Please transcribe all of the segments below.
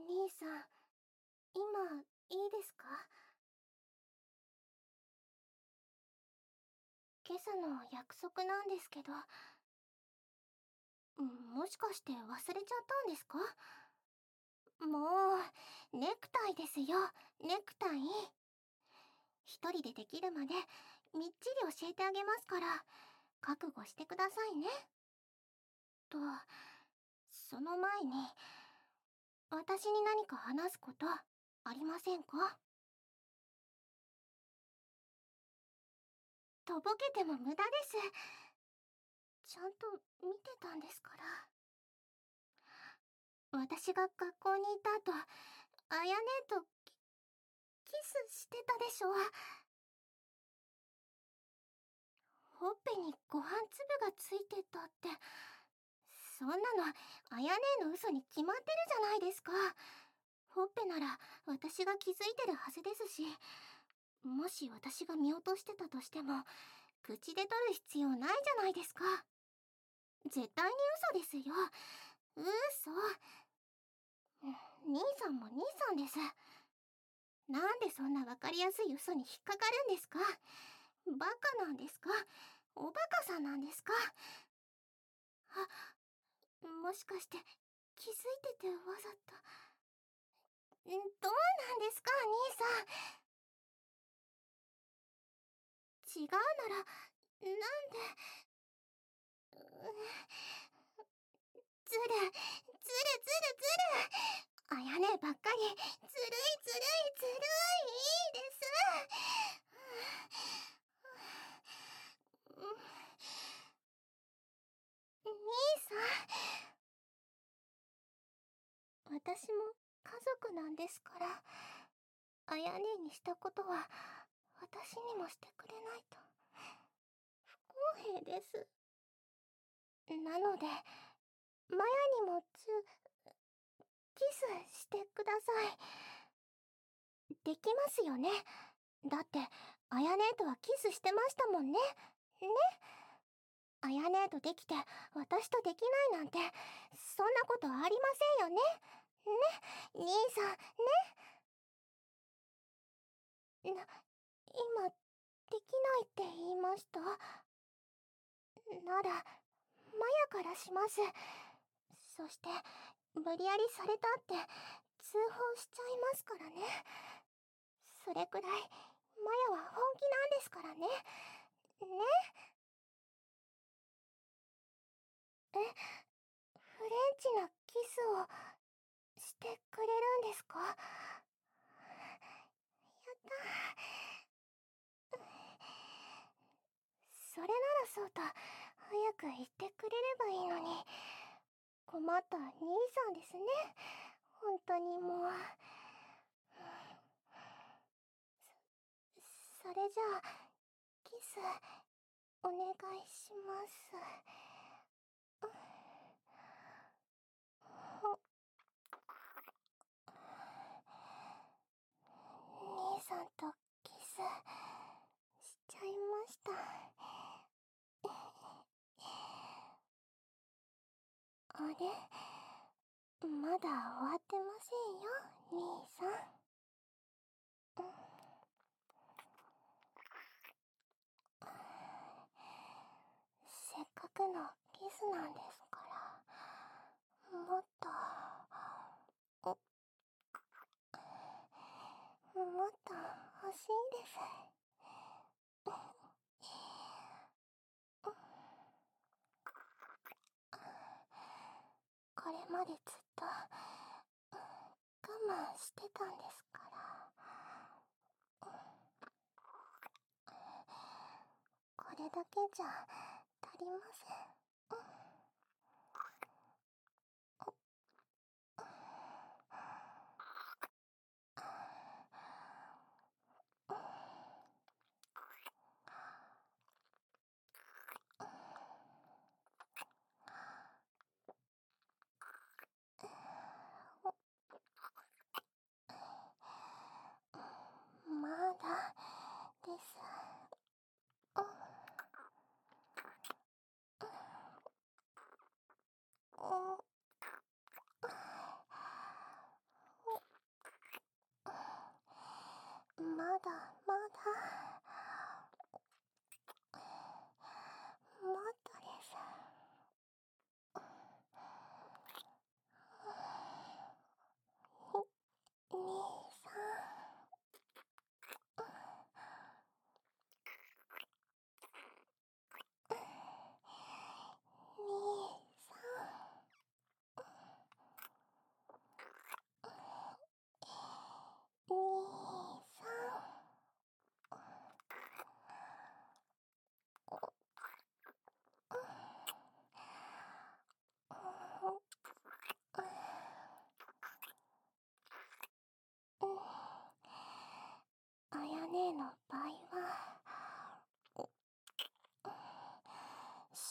兄さん、今、いいですか？今朝の約束なんですけど、もしかして忘れちゃったんですか？もう、ネクタイですよ、ネクタイ。一人でできるまで、みっちり教えてあげますから、覚悟してくださいね。と、その前に、私に何か話すことありませんか？とぼけても無駄です。ちゃんと見てたんですから。私が学校にいた後、あやねとキスしてたでしょ。ほっぺにご飯粒がついてたって、そんなのあやねの嘘に決まってるじゃないですか。ほっぺなら私が気づいてるはずですし、もし私が見落としてたとしても口で取る必要ないじゃないですか。絶対に嘘ですよ。嘘。兄さんも兄さんです。なんでそんなわかりやすい嘘に引っかかるんですか？バカなんですか？おバカさんなんですか？あ、もしかして気づいててわざと。どうなんですか兄さん。違うなら、なんで。ずる、ずるずるずる。あやねばっかり、ずるいずるいずるいです。兄さん、私も家族なんですから、あやねにしたことは私にもしてくれないと不公平です。なので、マヤにもキスしてください。できますよね。だって、あやねとはキスしてましたもんね。ね。あやねとできて、私とできないなんて、そんなことありませんよね。ね、兄さん、今、できないって言いました？なら、マヤからします。そして、無理やりされたって通報しちゃいますからね。それくらい、マヤは本気なんですからね。ね。フレンチなキスをしてくれるんですか？やった。それならそうと、早く言ってくれればいいのに。困った兄さんですね。本当にもう。それじゃあ、キス、お願いします。兄さんとキスしちゃいました。あれ、まだ終わってませんよ、兄さん。せっかくのキスなんですから、もっと、もっと欲しいです。これまでずっと我慢してたんですから。これだけじゃ足りません。まだです。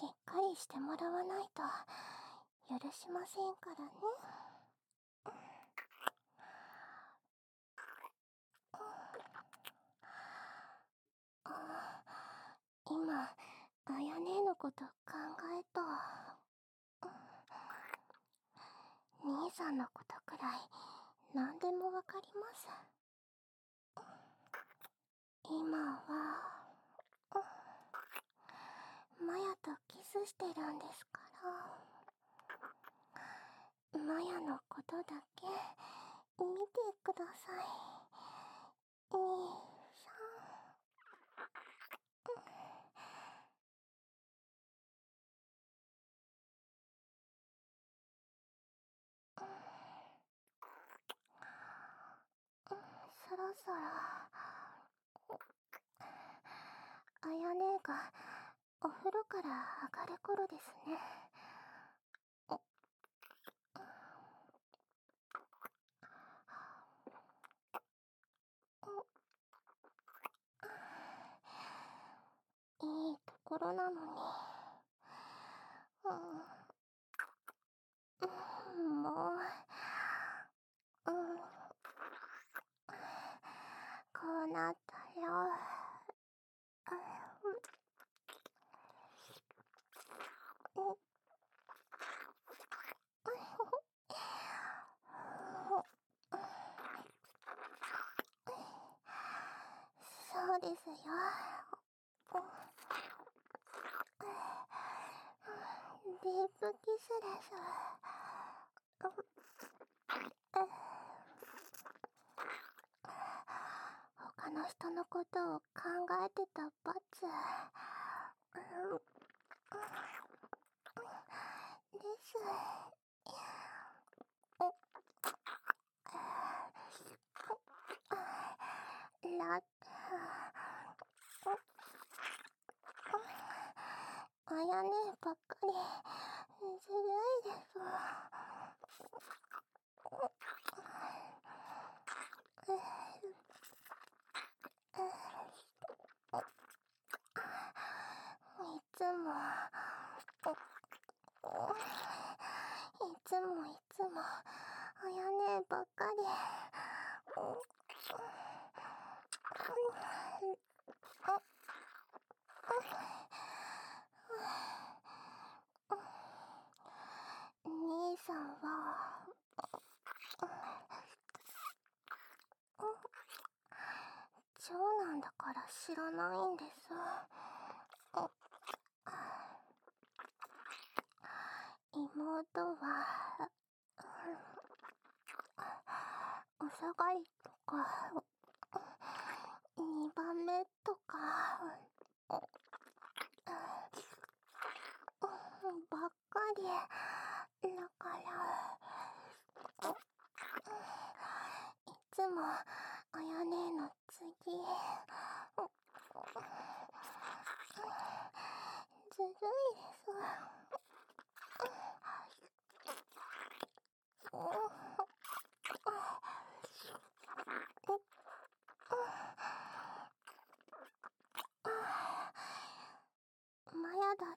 しっかりしてもらわないと許しませんからね。今、あやねのこと考えた。兄さんのことくらい何でもわかります。今は、マヤとキスしてるんですから、マヤのことだけ見てください。兄さん、そろそろ、あやねがお風呂から上がる頃ですね。いいところなのに。もう、こうなったよ。そうですよ。ディープキスです。他の人のことを考えてた罰。です。ラあやねばっかりずるいです。いつも、いつも、あやねばっかり。兄さんは、長男だから知らないんです。妹は、お下がりとか、2番目とか、ばっかり。だから、いつも、あやねの次。ずるいです。マヤだって、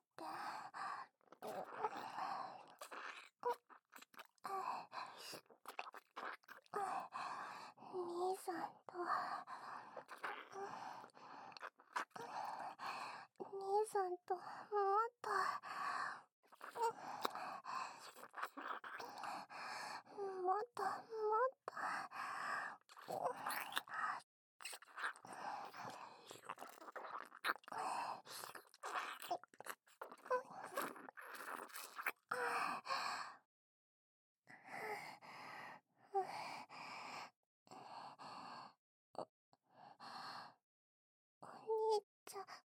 兄さんと、兄さんともっと、もっと、もっと、お兄ちゃん、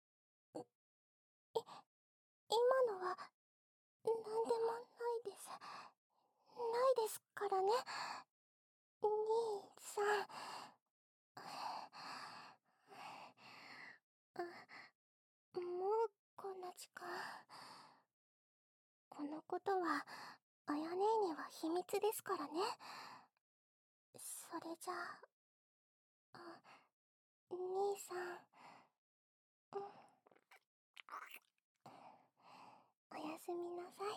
今のは、なんでもないです。ないですからね。兄さん。もうこんな時間。このことは、あやねには秘密ですからね。それじゃあ、兄さん。 すみなさい。